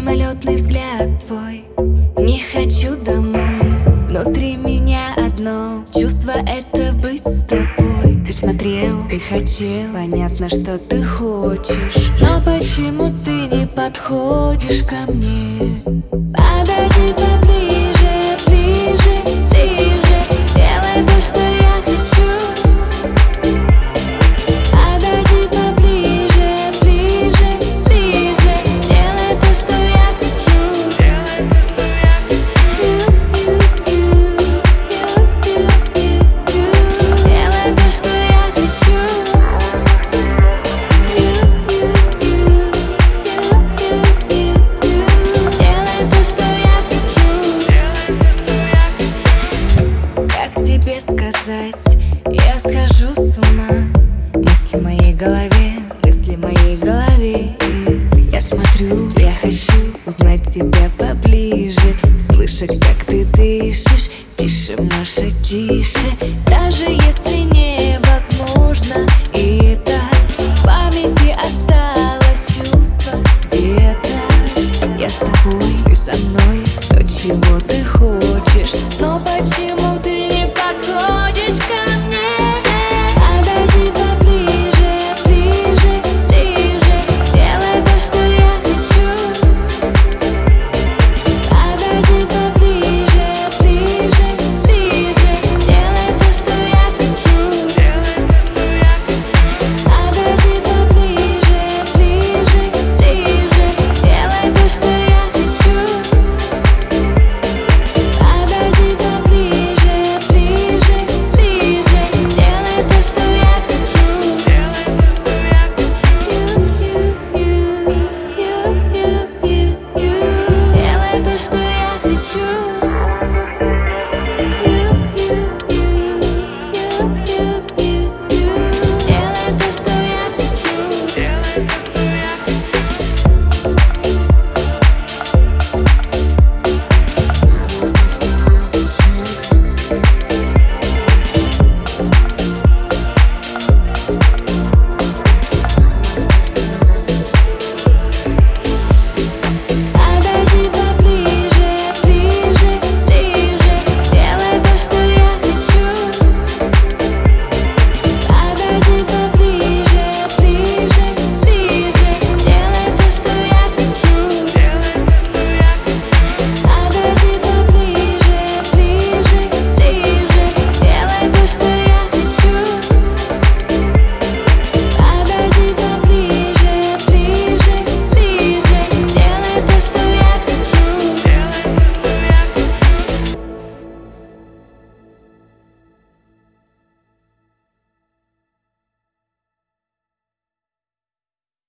Мимолетный взгляд твой, не хочу домой. Внутри меня одно чувство — это быть с тобой. Ты смотрел, ты хотел, понятно, что ты хочешь, но почему ты не подходишь ко мне? Подойди поближе, ближе, ближе, делай то, что я хочу. Подойди поближе, ближе, ближе, делай то, что я хочу. Делай то, что я хочу. Делай то, что я хочу. Делай то, что я хочу. Как тебе сказать, я схожу с ума. Мысли в моей голове, мысли в моей голове. И я смотрю, я хочу узнать тебя поближе, слышать, как ты дышишь. Тише, Маша, тише, даже если невозможно.